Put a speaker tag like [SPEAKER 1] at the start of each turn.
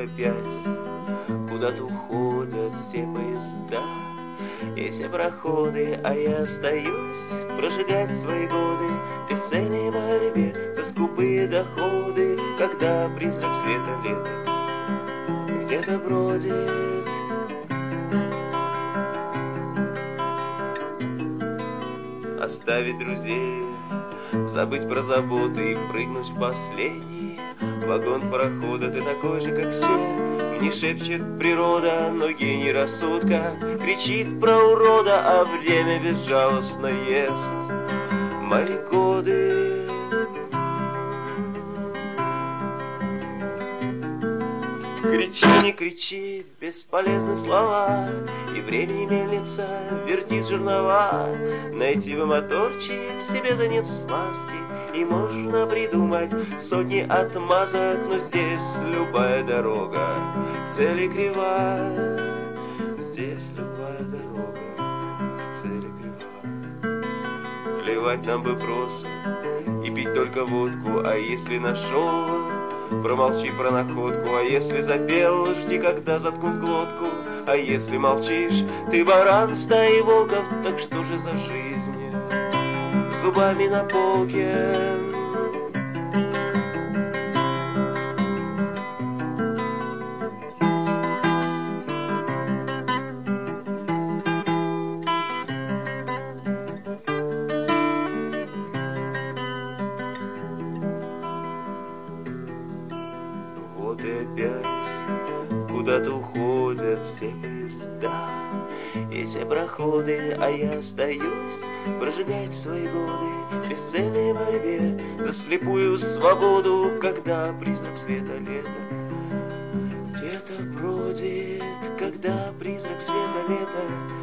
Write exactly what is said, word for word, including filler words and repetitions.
[SPEAKER 1] опять куда-то уходят все поезда и все проходы, а я остаюсь прожигать свои годы в бесцельной борьбе за скупые доходы, когда призрак света лета где-то бродит. Оставить друзей, забыть про заботы и прыгнуть в последний вагон парохода. Ты такой же, как все, мне шепчет природа, но гений рассудка кричит про урода, а время безжалостно ест мои годы. Кричи, не кричи, бесполезны слова, и времени мельница вертит жернова. Найти бы моторчик, себе да нет смазки, и можно придумать сотни отмазок, но здесь любая дорога к цели крива. Здесь любая дорога к цели крива. Плевать нам бы просто и пить только водку, а если нашел, промолчи про находку, а если запел, жди, когда заткнут глотку, а если молчишь, ты баран стаи волков, так что же за жизнь зубами на полке? Вот и опять куда-то уходят все поезда и все проходы, а я остаюсь прожигать свои годы в бесцельной борьбе за слепую свободу, когда призрак света лета где-то бродит, когда призрак света лета